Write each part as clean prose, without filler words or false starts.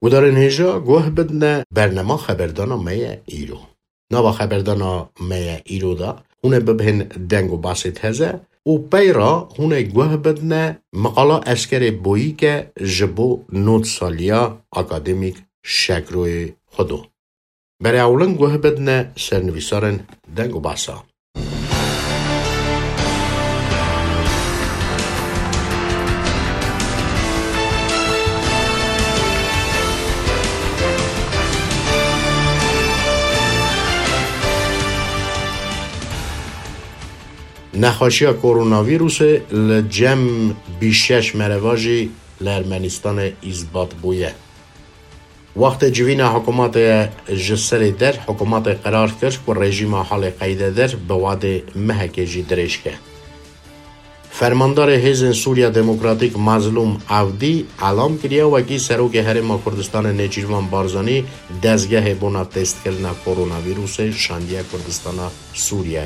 و دارن هجا گوه بدنه برنامه خبردانا میا ایرو. نوا خبردانا میا ایرو دا هونه ببهن دنگو باسط هزه و پیرا هونه گوه بدنه مقالا اسکر بویی که جبو نوت سالیا اکادمیک شکروی خودو. برای اولن گوه بدنه سرنویسارن دنگو باسا. نخاشی کرونا ویروس لجم بیشش مرواجی لارمنستان اثبات بویه. وقت جوین حکومت جسر در حکومت قرار کرد و رژیم حال قیده در بواد مهکجی درش که. فرماندار حزب سوریا دموکراتیک مظلوم عودی اعلام کرده و کی سروک هرم کردستان نجیروان بارزانی دزگه بنا تست کردن کرونا ویروس شاندیه کردستان سوریه.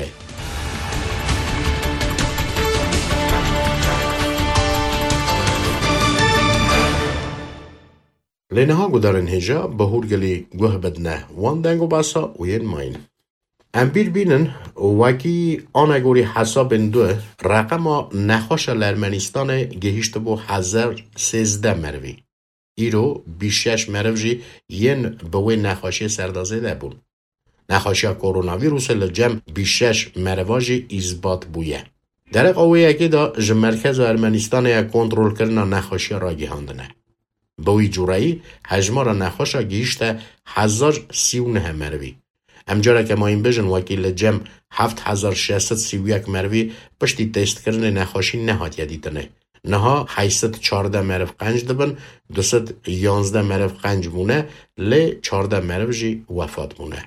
لینها گذارن هجا بهورگلی گوه بدنه وان دنگو باسا وین ماین. امبیر بینن وکی آنگوری حساب دو رقم نخوش لرمنستان گهیشت بو 1013 مروی. ایرو بیشش مروجی ین بوی نخوشی سردازه ده بون. نخوشی کرونا ویروس لجم بیشش مرواجی اثبات بویه. در قوی اکی دا جمرکز ارمنستان کنترل کردن نخوشی را گیهاندنه. بوی جورایی حجمار نخوشا گیشته 1039 مروی. امجاره که ما این بجن وکیل جم 7631 مروی پشتی تست کردن نخوشی نهات یدیدنه. نها 814 مرو قنج دبن 211 مرو قنج بونه لی 14 مرو جی وفات بونه.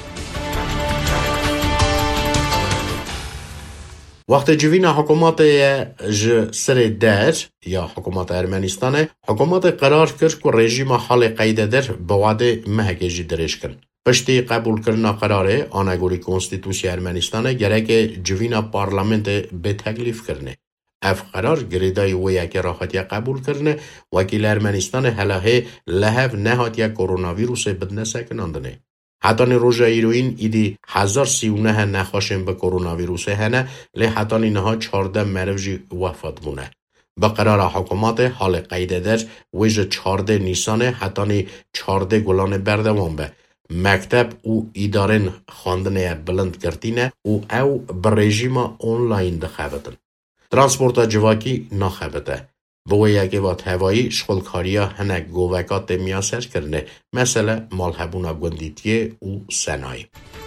وقت جوین حکومت سر در یا حکومت ارمنستان حکومت قرار کرد که رژیم حال قیده در بواد مهگجی درش کن. پشتی قبول کردن قراره آنگوری کنستیتوسی ارمنستان گره جوین پارلمنت به تکلیف کرنه. اف قرار گریدای ویا که راحتی قبول کرنه وکیل ارمنستان هلاهه لحف نهاتی کرونا ویروس بدنه سکناندنه. حتی روژا ایروین ایدی 1039 نخوشن به کرونا ویروس هنه لی حتی نها 14 مروجی وفات بونه. به قرار حکومت حال قیده در ویژ 14 نیسان حتی 14 گلان بردوان به. مکتب او ایدارن خواندنه بلند کرتینه او به رژیم اونلاین دخوابتن. ترانسپورت جواکی نخوابته. بوی یکی وقت هوایی شغلکاریا هنگ گووکات میاسر کرنه مثلا مالحبونا گندیتیه او سنای.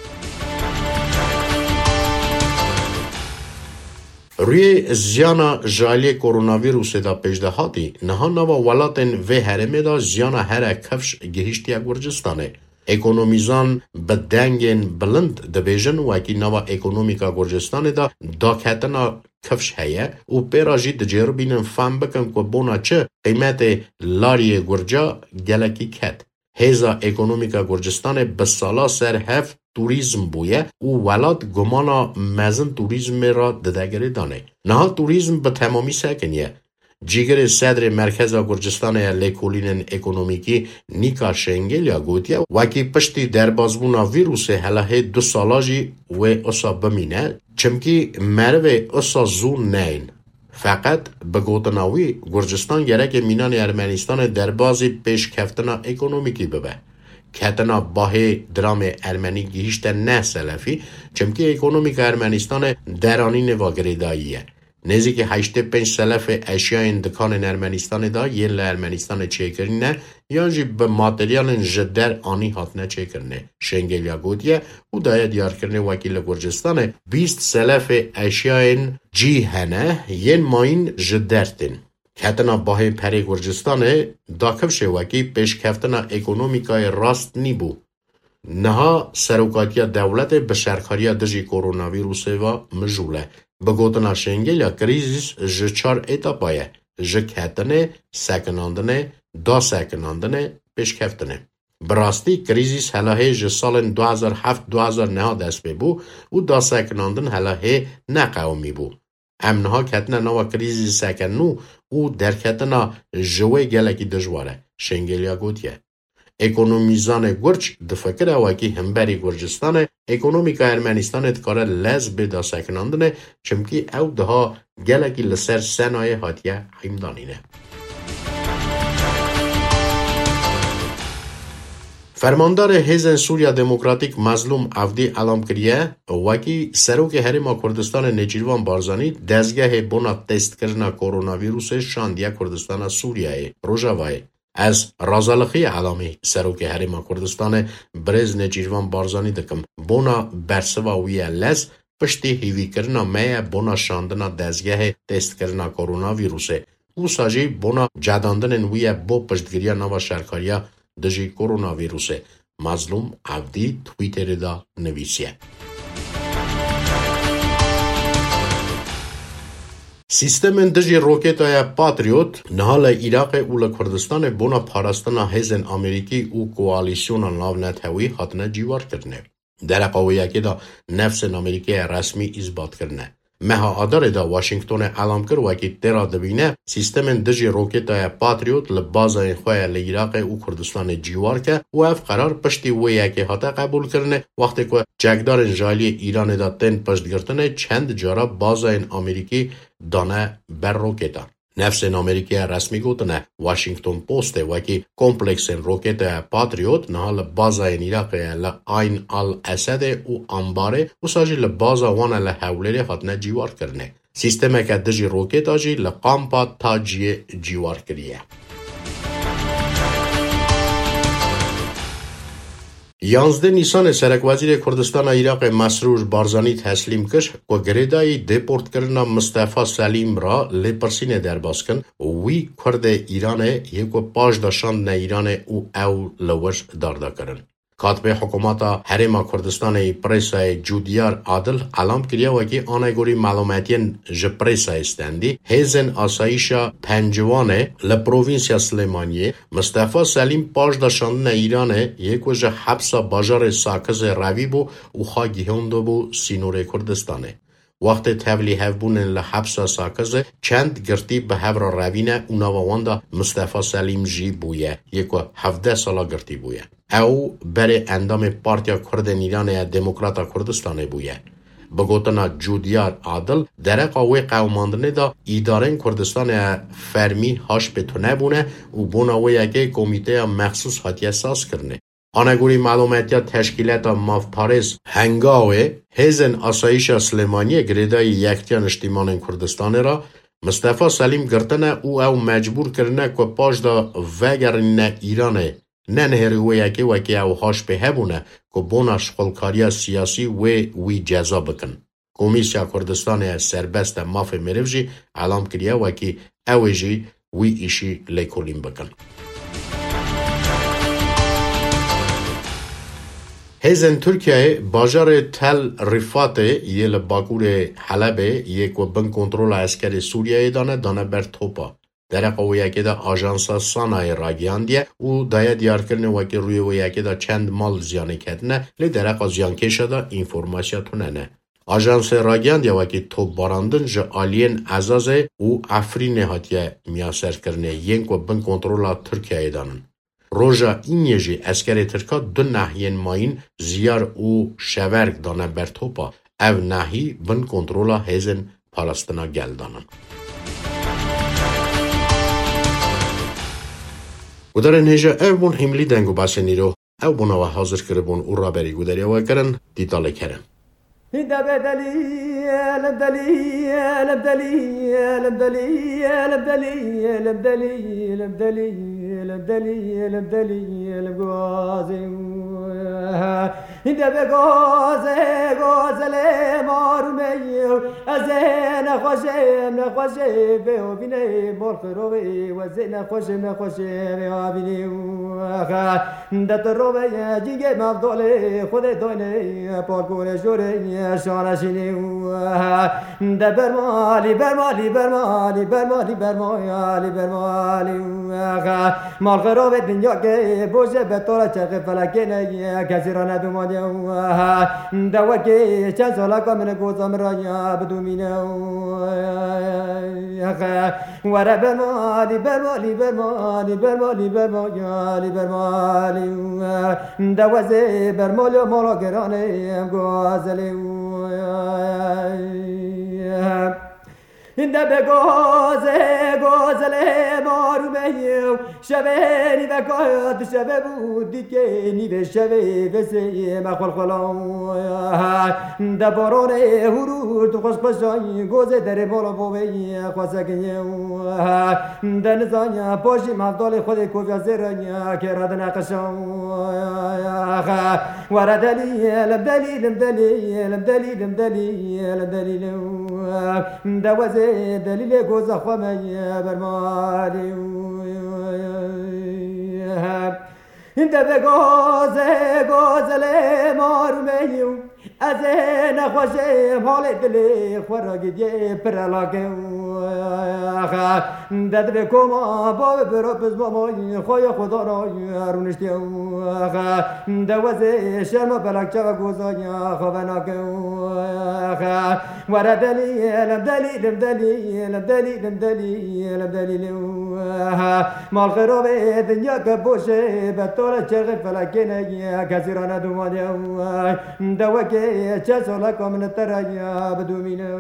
روی زیانا جالی کرونا ویروس دا پیشدهاتی نها نوا ولاتن و هرمه دا زیانا هر کفش گهیشتی گرجستانه. اکونومیزان به دنگین بلند دبیجن وکی نوا اکونومیکا گرجستان دا کتنا کفش هیا و پیراجی دجیرو بینن فهم بکن که بونا چه قیمت لاری گرجا گلکی کت. هیزا اکونومیکا گرجستان به سالا سر هفت توریزم بویه و ولاد گمانا مزن توریزم را ددگری دانه. نها توریزم به تمامی سکنیه. جیگر صدر مرکز گرجستان لیکولین اکونومیکی نیکا شنگلیا گوتیه وکی پشتی در بازبونا ویروس هلاهه 2 سالاجی و اصا بمینه چمکی مروه اصا زون نین. فقط به گوتناوی گرجستان گرک مینان ارمنستان در بازی پیش کفتنا اکونومیکی ببه. کتنا باه درام ارمنی گیشت نه سلفی چمکی اکونومیک ارمنستان درانی نواگریداییه. نزدیک 85 سلف اشیاء دکان ارمنستان دا یه ارمنستان چیکرینه یا جی به ماتریال جدر آنی هاتنه چیکرنه شنگلیا گودیه و دایه دیار کرنه وکیل گرجستان 20 سلف اشیاء جی هنه یه ماین جدرتن کتنا باه پری گرجستان دا کفشه وکی پیش کفتنا اکونومیکای راست نیبو نها سروکاتیا دولت به شرکاریا دجی کرونا ویروس و مجوله بگوتنا شنگل کریزیس ج 4 اتاپایه ج کتنه سکناندنه دا سکناندنه پیش کفتنه. براستی کریزیس هلاهه ج سال 2007-2009 دست ببو و دا سکناندن هلاهه نقومی بو. امنها کتنه نوا کریزیس سکنو و در کتنا جوه گلکی دجواره شنگلیا گوتیه. اکونومیزان گرچ دفکر واکی همبری گرجستان اکونومیکا ارمنستان دکاره لز بدا سکناندنه چمکی او دها گلکی لسر سنای هاتیه حیمدانینه. فرماندار حزب سوریا دموکراتیک مظلوم عفدی اعلام کریه وکی سروک هرما کردستان نجیروان بارزانی دزگاه بونا تست کرنا کرونا ویروس شاندیا کردستان سوریای روژاوای از رازالخی علامی سروک هرما کردستان برز نجیروان بارزانی دکم بونا برسوا ویه لز پشتی هیوی کرنا میا بونا شاندنا دزگاه تست کرنا کرونا ویروسه او ساجی بونا جداندن ویه بو پشتگیریا نوا شرکاریا دجی کرونا ویروسه مظلوم عبدی تویتر دا نویسیه. سیستم دجی روکتای پاتریوت نهال عراق اول کردستان بونا پارستان حزب امریکی او کوالیسیون ناونت هوی حتنا جیوار کرنه. در قویه که دا نفس امریکی رسمی اثبات کرنه. مها آدار دا واشنگتن اعلام کرد وکی ترا دبینه سیستم دجی روکتای پاتریوت لبازای خواه لعراق او کردستان جیوار که و اف قرار پشتی ویه که حتا قبول کرنه وقتی که جگدار انجالی ایران دا تن پشت گرتنه چند جارا بازای امریکی دانه بر روکتا. نفس امریکی رسمی گوتنه واشنگتن پوست وکی کمپلکس روکت پاتریوت نهال بازای عراق لعین الاسد او انباره و ساجی لبازا وانه لحولیر حتنا جیوار کرنه. سیستم که دجی روکت آجی لقامپا تاجی جیوار کریه. 11 نیسان سرک وزیر کردستان عراق مسرور بارزانی تسلیم کش و گریدای دیپورت کرنا مصطفی سلیم را لپرسین در باز کن وی کرد ایران یک و پاش داشتند ایران او لوش دارده کرن. کاتب حکومت حرم کردستان پریسای جودیار عادل اعلام کریا و که آنگوری معلوماتین ج پریسای استندی هیزن آسایشا پنجوانه لپروینسیا سلیمانیه مصطفی سلیم پاش داشتند ایران یک و ج حبسا باجار ساکز روی بو و خواهی هندو بو سینور کردستانه. وقت تولی هفبون لحبس ساکز چند گرتی به هفر روینه اوناوانده مصطفی سلیم جی بویه یک و 17 سالا گرتی بویه. او بر اندام پارتیا کرد ایران دموکراتا کردستان بویه. بگوتنا جودیار عادل در قوی قوماندنه دا ایدارن کردستان فرمی هاش بتونه بونه و بوناوی اگه کمیته مخصوص حتی ساز کرنه. آنگوری معلوماتیا تشکیلات ماف پاریس هنگاوه هیزن آسایش سلیمانی گریدای یکتیان اشتیمان کردستان را مصطفی سلیم گرتنه او مجبور کرنه که پاش دا وگرنه ایرانه نه نهروه یکی وکی او هاش به هبونه که بونا شغلکاری سیاسی وی جزا بکن. کمیسیا کردستان سربست ماف مروجی علام کریا وکی او جی وی ایشی لیکولیم بکن. هیزن ترکیه باجار تل رفات یل باکور حلب یک و بن کنترل عسکر سوریه دانه بر توپا. در قویه که دا آژانسا سانای راگیان دیه او دایه دیار کرنه وکی روی ویه که دا چند مال زیانه کدنه لی درق زیان کشه دا اینفورماسیا تونه. آژانس راگیان دیه وکی توپ باراندن جا آلین ازازه او افری نهاتیه میاسر کرنه ینک و بن کنترل ترکیه دانن. روژا اینیجی اسکر ترکا دو نحین ماین زیار او شورگ دانه بر توپا او نحی بن کنترولا هیزن پالستنا گل دانن. و در نهجا او بون حملی دنگو باسنی رو او بونا و حاضر کربون او را بری گودری و کرن دیتاله کرن. هدا بدلي لبدلي لبدلي لبدلي لبدلي لبدلي لبدلي لبدلي لبدلي لبغازي هدا بغازي غازلي مارمي ازين خوشي بيو بيني مرخروي وزين خوشي بيو بيني دتروي جيجي مفضولي خودي دوني پارکور جوری شانشینی دبر مالی مال خراب دنیا که بوجه به طور چرخ فلکی نگی کسی را ندومانه دوکی چند سالا کامل گوزم را بدومینه وره برمالی برمالی برمالی برمالی برمالی برمالی دوازه برمالی و مالا گرانه گوزلی این دبه گازله مارو میو شبه نیوه کات شبه بودی که نیوه شبه وسه مخول خلام دباران هرور تو خوش پشای گوزه در بالا بوی خواسکنیو دنزانیا پاشی مفدال خود کوفیا زرانیا که راد نقشام وردلی لبدلی لبدلی لبدلی لبدلی لبدلی دوازه دلیل گوزه خواهی برمالی این دبه گازله مارو میو از نخوشم حال دلی خوراگی دی پرلاگه ددر کما با برا پس مامای خوی خدا را رونشتی دوازه شرم پلک چه گوزانی خوابناکه ورا دلیل دلیل دلیل دلیل دلیل دلیل مال خراب دنیا که باشه به طور چه فلکی نگی کسی را ندومانه دوکه چه سالا کامل ترایا بدومینه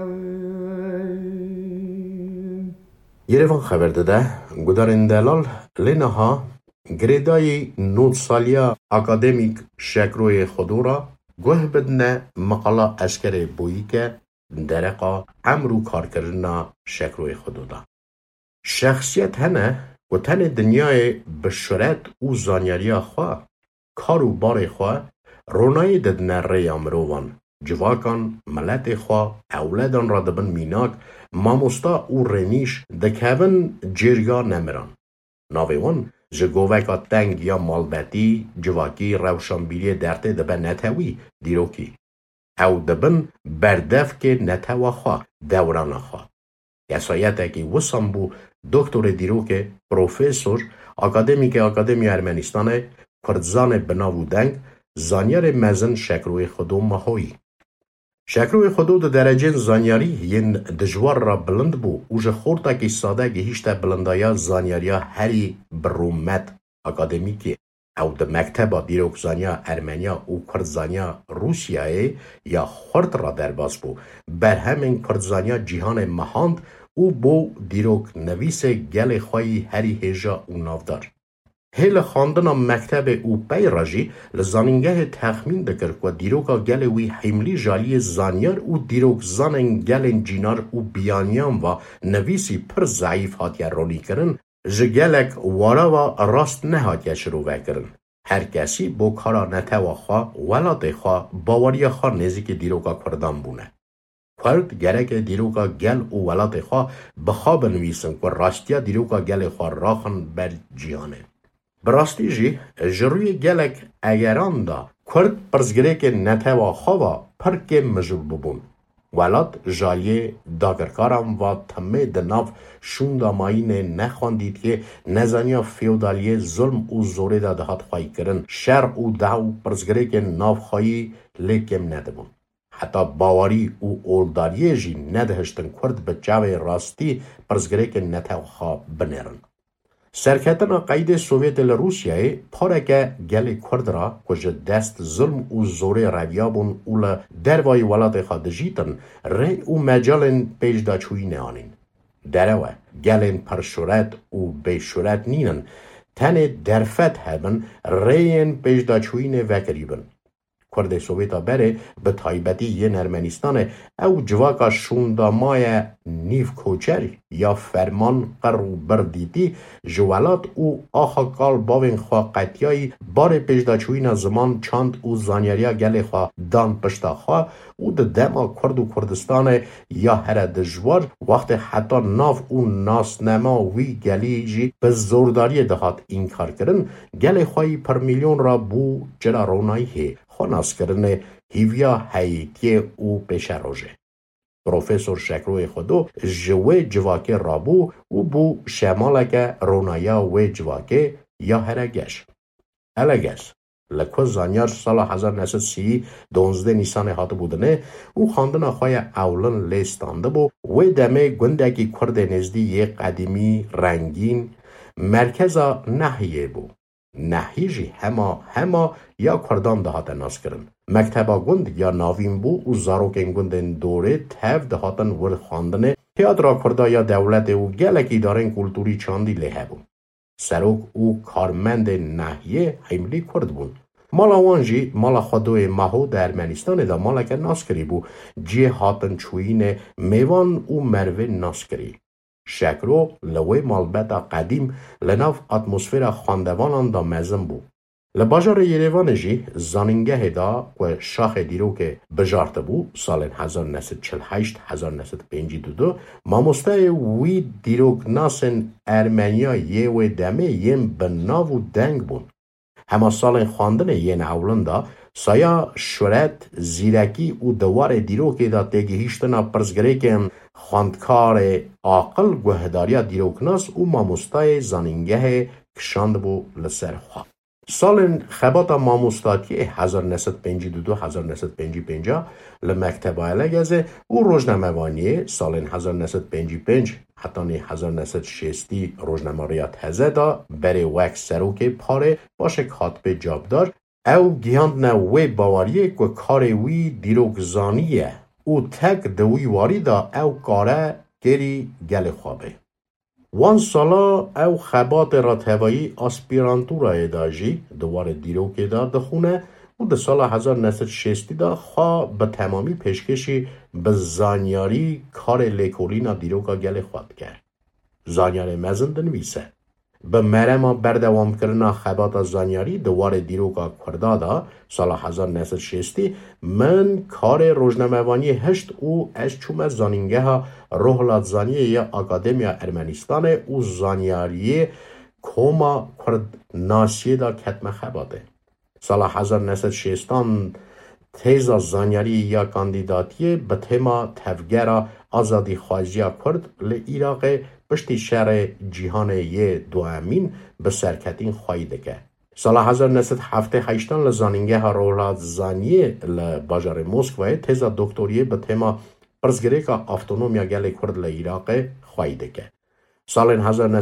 یروان خبر داده گودارن دلال لینها گریدای 9 سالیا اکادمیک شکروی خودورا گوه بدنه مقالا اشکر بویی که درقا امرو کار کردن شکروی خودودا شخصیت هنه و تن دنیای بشرت و زانیاریا خواه کارو بار خواه رونای ددنه ری امروان جواکان ملت خواه اولادان را دبن میناک ماموستا او رنیش دکهون جرگا نمران ناویوان جگووکا تنگ یا مالبتی جواکی روشنبیری درته دبن نتوی دیروکی او دبن بردف که نتوا خواه دوران خواه یسایت اکی وسم بو دکتور دیروک پروفیسور اکادمی ارمنستان کردزان بناو دنگ زانیار مزن شکروی خودو ماهوی شکروی خودو ده درجه زانیاری ین دجوار را بلند بو او جه خورتا که ساده گهیشتا بلندایا زانیاریا هری برومت اکادمیکی او ده مکتبا دیروک زانیا ارمنیا او کرد زانیا روسیای یا خورد را درباز بو بر همین کرد زانیا جیهان مهاند او بو دیروک نویس گل خواهی هری هجا او نافدار هیل خواندن مکتب او پی راجی لزانینگه تخمین دکر که دیروکا گل وی حملی جالی زانیار او دیروک زانن گل جینار او بیانیان و نویسی پر ضعیف هاتیا رونی کرن جگلک وارا و راست نهاتیا شروع کرن هر کسی بو کارا نتوا خواه ولاد خواه باوری خواه نزیک دیروکا کردان بونه کرد گرک دیروکا گل او ولاد خواه بخواه بنویسن که راستیا دیروکا گل خواه راخن بر جیانه براستی جی جروی گلک اگران دا کرد پرزگره که نتوا خواه پرک مجبور ببون ولاد جایه داگرکارم و تمه دناف شوندا ماین نخواندید که نزانیا فیودالیه ظلم او زوره دا دهات خواهی کرن شر او داو پرزگره که ناف خواهی لیکم ندبون حتی باوری او اولداریه جی ندهشتن کرد به جاوه راستی پرزگره که نتوا خواه بنرن سرکتن قید سوویت لروسیای پارکه گل کرد را کجا دست ظلم او زوره رویابون اولا دروای ولات خادجیتن ری او مجالن پیش دا چوی نهانین. دروه گلن پرشورت او بیشورت نینن تن درفت هبن ریین پیش دا چوی نه وکریبن. کرد سوویتا بره به تایبتی یه ارمنستان او جواکا شوندامای نیف کوچر یا فرمان قرو بردیدی جوالات او آخا کال باوین خواه قطیای بار پیشداچوین زمان چاند او زانیاریا گل خواه دان پشتا خواه او ده دما کرد و کردستان یا هر دجوار وقت حتی ناف او ناسنما وی گلی جی به زورداری دهات این کار کرن گل خواهی پر میلیون را بو جرا رونایی خوناس کرن هیویا هایتی او پیش روژه. پروفیسور شکروی خودو جوه جواکه رابو او بو شمالک رونایا و جواکه یا هرگش. الگش لکو زانیار سال 1930 12 نیسان هات بودنه او خواندن خواه اولن لیستانده بو و دمه گندگی کرد نزدی یک قدیمی رنگین مرکز نحیه بو. نحیه جی هما یا کردان دهات ناس کرن. مکتبا گند یا ناوین بو او زاروکن گندن دوره تف دهاتن ورد خواندنه تیاترا کرده یا دولت او گلکی دارن کلتوری چاندی لیه بو. سروک او کارمند نحیه حملی کرد بون. مالا وانجی مالا خودوی ماهو در ارمنستان دا مالا که ناس کری بو جی هاتن چوین میوان او مروه ناس کری. شکرو لوی مالبتا قدیم لناف اتمسفیر خواندوانان دا مزم بو. لباجار یریوان جی زانینگه دا و شاخ دیرو که بجارت بو سال 1948-1952 ماموسته وی دیروک ناسن ارمنیا یه و دمه یم بناو و دنگ بون. همه سال خواندن ین اولن دا سایا شورت زیرکی و دوار دیروک دا تگهیشتنا پرزگره که خواندکار عاقل گوهداریا دیروکناس و ماموستای زانینگه کشاند بو لسر خواه. سال خبات ماموستاتی 1952-1955 لمکتبای لگزه و روزنامه‌وانی سال 1955 حتی 1960 روزنامه‌ریات هزه دا بری وک سروک پاره باشه کاتب جابدار او گیاند نوی باوریه که کار وی دیروگزانیه او تک دوی واری دا او کاره گری گل خوابه. وان سالا او خبات راتوایی آسپیرانتورای داجی دوار دیروکی دا دخونه و ده سال 1960 دا خواه به تمامی پیشکشی به زانیاری کار لیکولینا دیروکا گل خواب کرد. زانیار مزن دنویسه. به مرما بردوام کردن خبات زانیاری دوار دیروکا کرده دا سال 1960 من کار روزنامه‌وانی هشت او از چوم زانینگه ها روحلات زانیه یا اکادمیا ارمنستان او زانیاری کوما کرد ناسیه دا کتم خباته. سال 1960 تیزا زانیاری یا کاندیداتیه به تما تفگر آزادی خواهی کرد لعراق پشتی شهر جهان یه دوامین به سرکتین خواهی دکه. سال 1978 لزانینگه ها رولاد زانیه لباجار موسکوه تیزا دکتوریه به تما پرزگره که افتونومیا گل کرد لعراق خواهی دکه. سال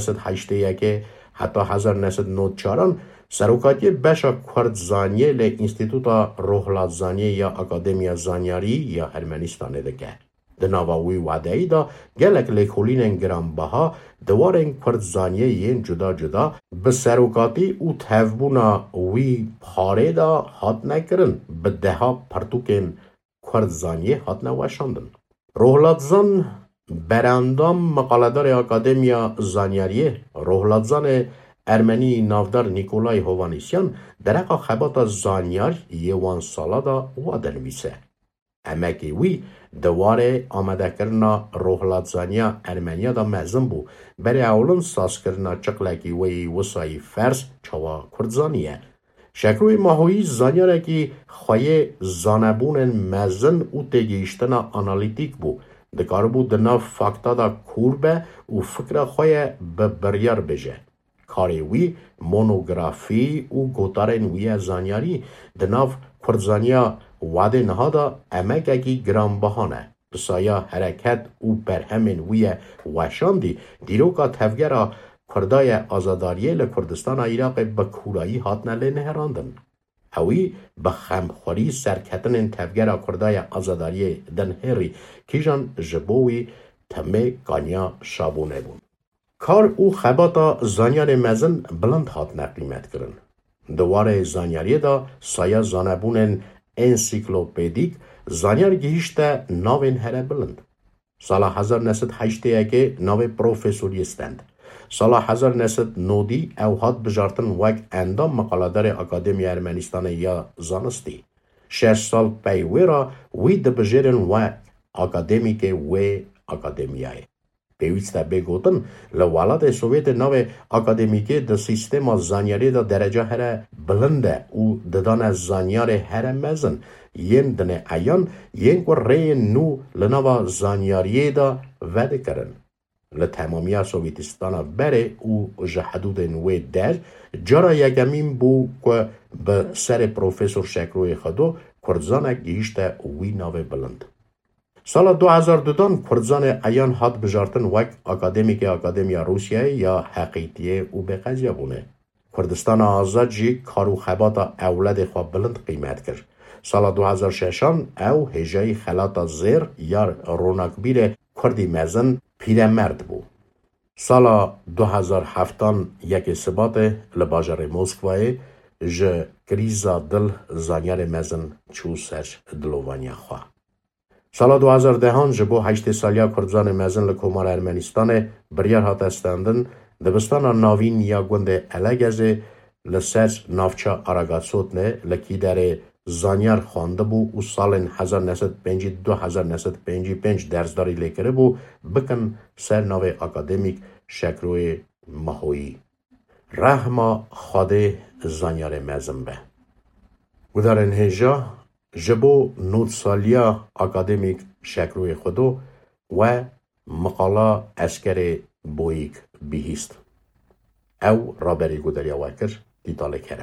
1981 حتی 1994 سروکاتی بشا کرد زانیه ل انستیتوتا روحلات زانیه یا اکادمیا زانیاری یا ارمنستان دکه. دناواوی وعده‌ای دا گلک لیکولین گرانبها دوارن کرد زانیه ین جدا جدا به سروکاتی او تفبونا وی پاره دا هات نکرن به دها پرتوکن کرد زانیه هات نوشاندن. روحلات زان براندام مقالدار اکادمیا زانیاریه روحلات زان ارمنی نافدار نیکولای هوانیسیان درقا خبات زانیار یوان سالا دا وادن ویسه. امکی وی دواره آمده کرنا روحلات زانیا ارمنیا دا مزم بو بری اولن ساس کرنا چقلکی وی وسای فرس چوا کردزانیه. شکروی ماهوی زانیاره که خواهی زانبون مزن او تگیشتنا آنالیتیک بو دکار بو دنا فاکتا دا کوربه و فکر خواهی به بریار بجه. کاری وی مونوگرافی او گوتارن وی زانیاری دناف کردزانیا وعده نهادا امککی گرانبهانه. بسایا حرکت او برهمین وی وشاندی دیروکا تفگرا کردای آزاداریه لکردستان عراق به کورایی هاتنه لنهراندن. اوی به خمخوری سرکتن تفگرا کردای آزاداریه دنهری کیجان جبوی تمه گانیا شابونه بون. کار او خباتا زانیار مزن بلند هات نقیمت کرن. دواره زانیاری دا سایا زانبونن انسیکلوپدیک زانیار گیشته ناوین هره بلند. سال 1981 ناو پروفیسوری استند. سال 1990 او هات بجارتن وک اندام مقالدار اکادمی ارمنستان یا زانستی. 6 سال پیوی را وی دبجرن وک اکادمیک وی اکادمیای. پیوسته بگوتن لولاد سوویت ناو اکادمیکی د سیستم زانیاری دا درجه هره بلنده او ددان زانیار هره مزن ین دنه ایان ین کو ری نو لناو زانیاری دا وده کرن. لتمامی سوویتستان بره او جهدود نوی در جارا یکمین بو که به سر پروفسور شکروی خودو کردزان گیشت وی ناو بلند. سال 2002 کردزان ایان هات بجارتن وک اکادمیا روسیه یا حقیقیه او به قضیه بونه. کردستان آزاد جی کارو خبات اولاد خواه بلند قیمت کرد. سال 2006 او هجای خلات زیر یا روناکبیر کردی مزن پیرمرد بود. سال 2007 یک ثبات لباجر موسکوای ج کریزا دل زانیار مزن چو سر دلوانیا خواه. سال 2010 جبو 8 سالیا کردزان مزن لکومار ارمنستان بریار هات استندن دبستان ناوین یا گوند الگزه لسر نافچا آراگاتسوتنه لکی در زانیار خوانده بو و سال 1905 درزداری لیکره بو بکن سر ناو اکادمیک شکروی ماهوی رحمه خاده زانیار مزن به و در انهجا جبو 9 سالیا اکادمیک شکروی خودو و مقاله اسکر بویک بیهیست او رابری گودریا وکر دیتاله کرم.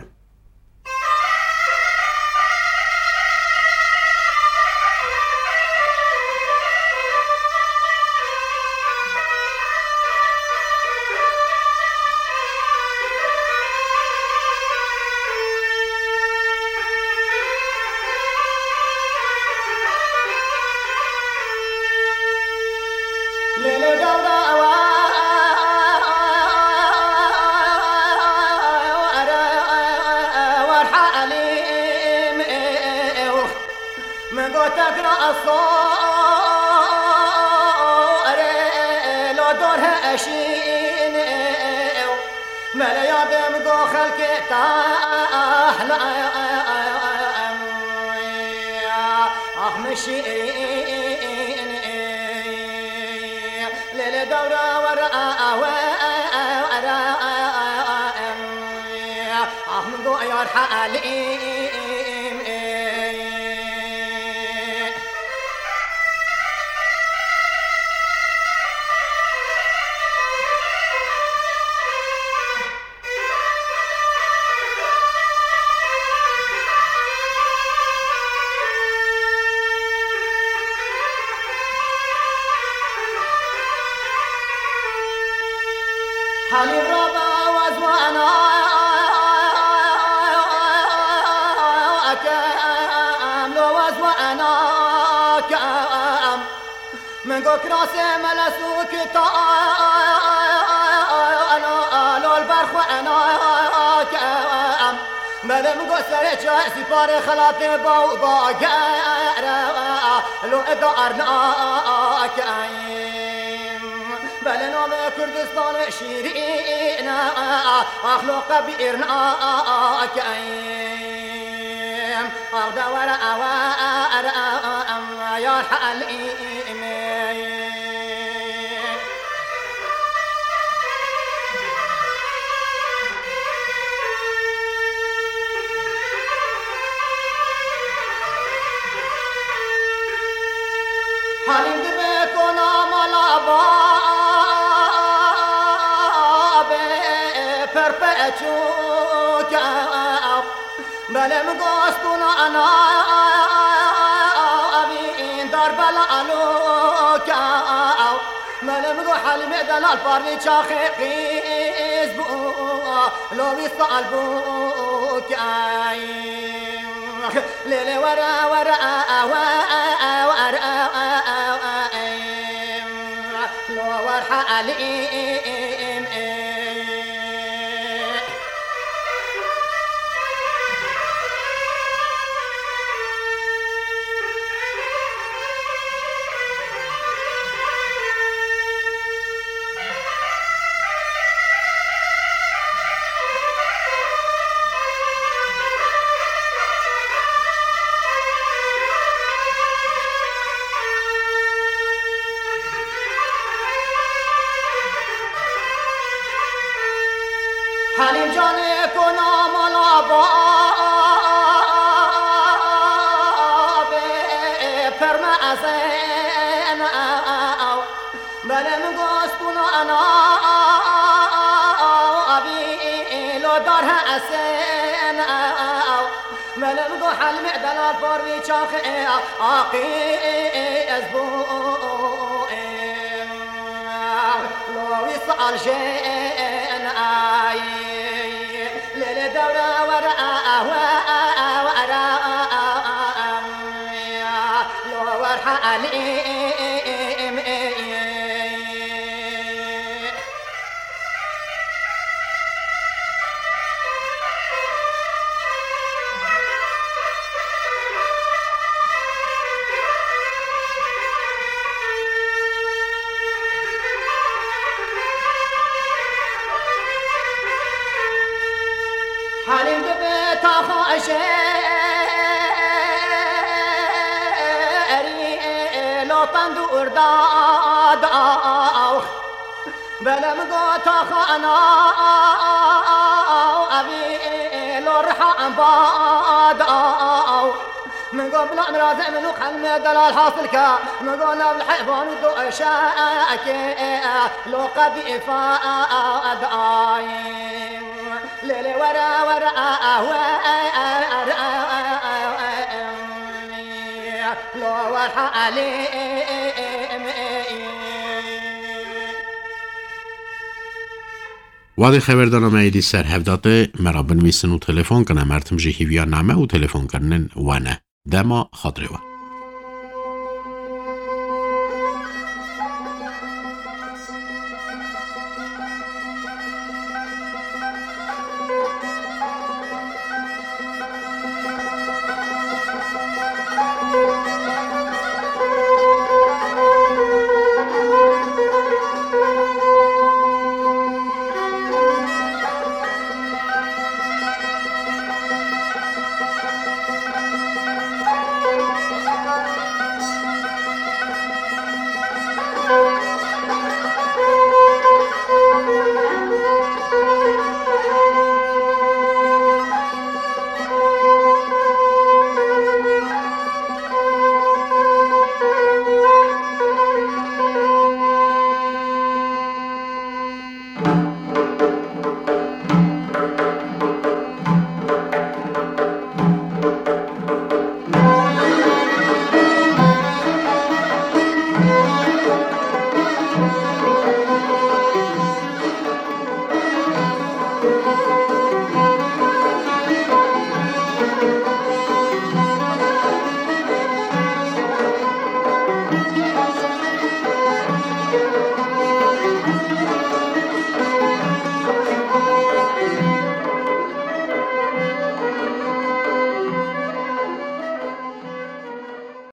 کردستان شیرین اخلاق بیرنا کیم اغدور اوار یا حلیم حلیم دبه کنم لبا بلم قاستون انا ابين دار بلالو كاو بلم قو حلم دلال بارني شاخيز بو لو يسال بو كاي ليلي ورا ورا ورا لو ورا عليم خانا أبي لو دار حسن ملم قو حلم دلال فوري شاخ آقي أزبو لو يسأل شيء آي للدورة وراء لو ورح عليم حالي ببيت خاشري لو طندور داد بلا مقوت خانا أبي لو رحان باد من قبل امراض منو خلنا دلال حاصل كا من قلنا بالحيوان ودو شاكي لو قبي فاد ليلي ورا لو ورح عليم وادي خبردارم ایدی سر هفداده مرابن میسن و تلفن کنم ارتم جهیویا نامه و تلفن کنن وانه دما خاطره